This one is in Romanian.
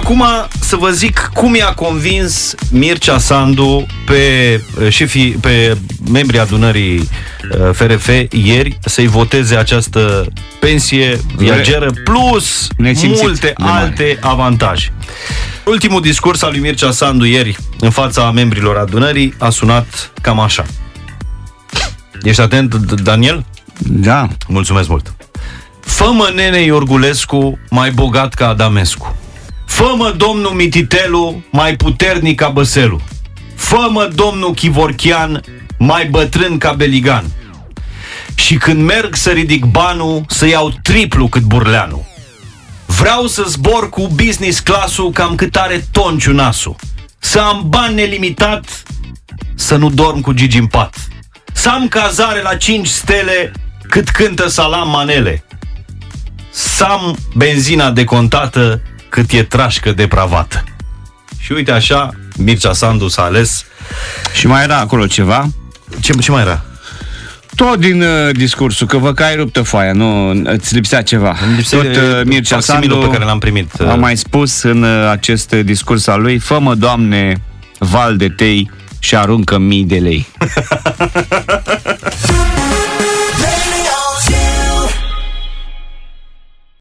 Acum să vă zic cum i-a convins Mircea Sandu pe membrii adunării FRF ieri să-i voteze această pensie viageră plus multe alte avantaje. Ultimul discurs al lui Mircea Sandu ieri în fața membrilor adunării a sunat cam așa. Ești atent, Daniel? Da. Mulțumesc mult. Fă-mă, nene Iorgulescu, mai bogat ca Adamescu. Fă-mă, domnul Mititelu, mai puternic ca Băselu. Fă-mă, domnul Chivorchian, mai bătrân ca Beligan. Și când merg să ridic banul, să iau triplu cât Burleanu. Vreau să zbor cu business class-ul cam cât are Tonciu nasul. Să am bani nelimitat, să nu dorm cu Gigi în pat. Să am cazare la 5 stele cât cântă Salam Manele. Să am benzina decontată cât e trașcă depravată. Și uite așa, Mircea Sandu s-a ales. Și mai era acolo ceva? Ce mai era? Tot din discursul, că vă că ai ruptă foaia, nu îți lipsea ceva. Tot Mircea Sandu pe care l-am primit. A mai spus în acest discurs al lui: fă-mă, Doamne, val de tei și aruncă mii de lei.